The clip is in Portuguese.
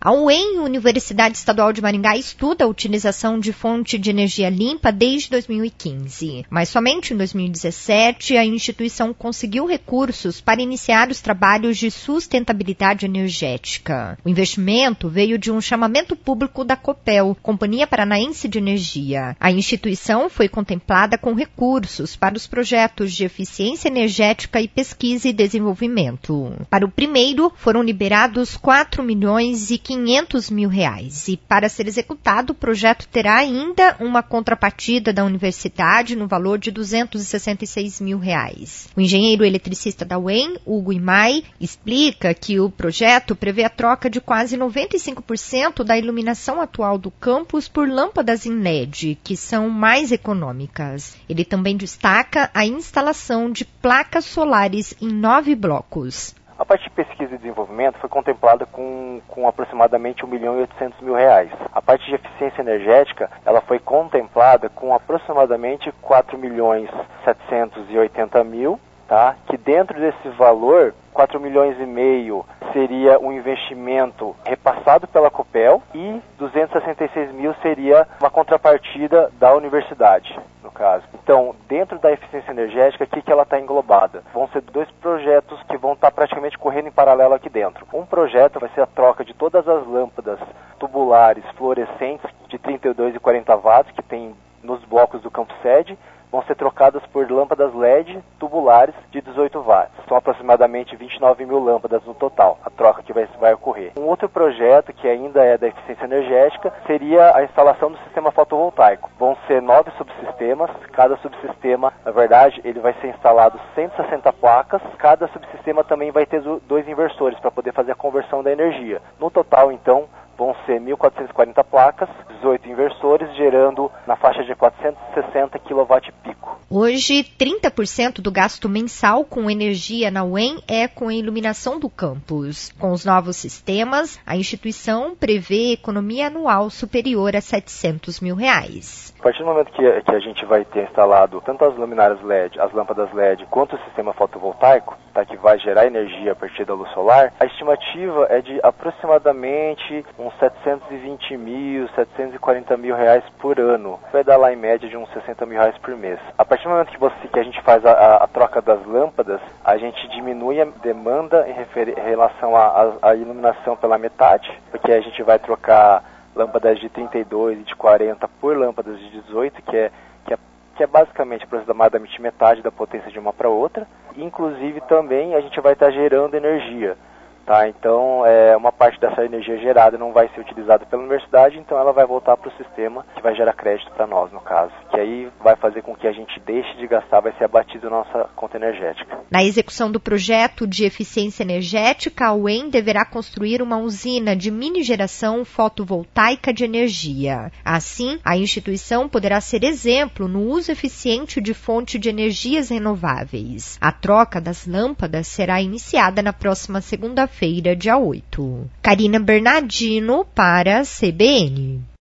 A UEM, Universidade Estadual de Maringá, estuda a utilização de fonte de energia limpa desde 2015. Mas somente em 2017 a instituição conseguiu recursos para iniciar os trabalhos de sustentabilidade energética. O investimento veio de um chamamento público da Copel, Companhia Paranaense de Energia. A instituição foi contemplada com recursos para os projetos de eficiência energética e pesquisa e desenvolvimento. Para o primeiro, foram liberados R$4.500.000 e para ser executado o projeto terá ainda uma contrapartida da universidade no valor de R$266.000. O engenheiro eletricista da UEM, Hugo Imai, explica que o projeto prevê a troca de quase 95% da iluminação atual do campus por lâmpadas em LED, que são mais econômicas. Ele também destaca a instalação de placas solares em 9 blocos. A parte de pesquisa e desenvolvimento foi contemplada com aproximadamente R$1.800.000. A parte de eficiência energética, ela foi contemplada com aproximadamente R$4.780.000, tá? Que dentro desse valor, R$4,5 milhões seria um investimento repassado pela Copel e R$266.000 seria uma contrapartida da universidade, no caso. Então, dentro da eficiência energética, o que ela está englobada? Vão ser 2 projetos que vão estar praticamente correndo em paralelo aqui dentro. Um projeto vai ser a troca de todas as lâmpadas tubulares fluorescentes de 32 e 40 watts que tem nos blocos do campus sede, vão ser trocadas por lâmpadas LED tubulares de 18 watts. São aproximadamente 29.000 lâmpadas no total, a troca que vai ocorrer. Um outro projeto, que ainda é da eficiência energética, seria a instalação do sistema fotovoltaico. Vão ser 9 subsistemas, cada subsistema, na verdade, ele vai ser instalado 160 placas, cada subsistema também vai ter 2 inversores para poder fazer a conversão da energia. No total, então, vão ser 1.440 placas, 18 inversores, gerando na faixa de 460 kW pico. Hoje, 30% do gasto mensal com energia na UEM é com a iluminação do campus. Com os novos sistemas, a instituição prevê economia anual superior a R$700 mil. A partir do momento que a gente vai ter instalado tanto as luminárias LED, as lâmpadas LED, quanto o sistema fotovoltaico, tá, que vai gerar energia a partir da luz solar, a estimativa é de aproximadamente uns R$720.000, R$740.000 por ano. Vai dar lá em média de uns R$60.000 por mês. A partir do momento que a gente faz a troca das lâmpadas, a gente diminui a demanda em relação à iluminação pela metade, porque a gente vai trocar lâmpadas de 32 e de 40 por lâmpadas de 18, que é basicamente aproximadamente metade da potência de uma para outra. Inclusive também a gente vai estar gerando energia. Tá, então, uma parte dessa energia gerada não vai ser utilizada pela universidade, então ela vai voltar para o sistema que vai gerar crédito para nós, no caso. Que aí vai fazer com que a gente deixe de gastar, vai ser abatido a nossa conta energética. Na execução do projeto de eficiência energética, a UEM deverá construir uma usina de mini geração fotovoltaica de energia. Assim, a instituição poderá ser exemplo no uso eficiente de fonte de energias renováveis. A troca das lâmpadas será iniciada na próxima segunda-feira, dia 8. Karina Bernardino para a CBN.